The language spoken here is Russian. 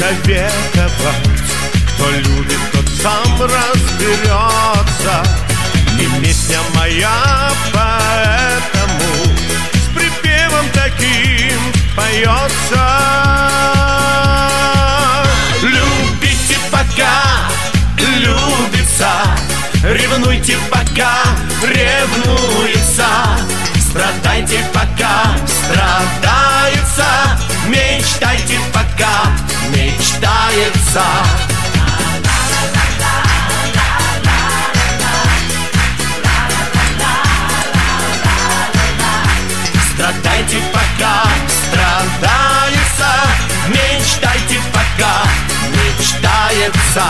человековать. Кто любит, тот сам разберется. И песня моя поэтому с припевом таким поется. Любите, пока любится, ревнуйте, пока ревнуется, страдайте, пока страдается, мечтайте, пока мечтается. Страдайте, пока страдается, мечтайте, пока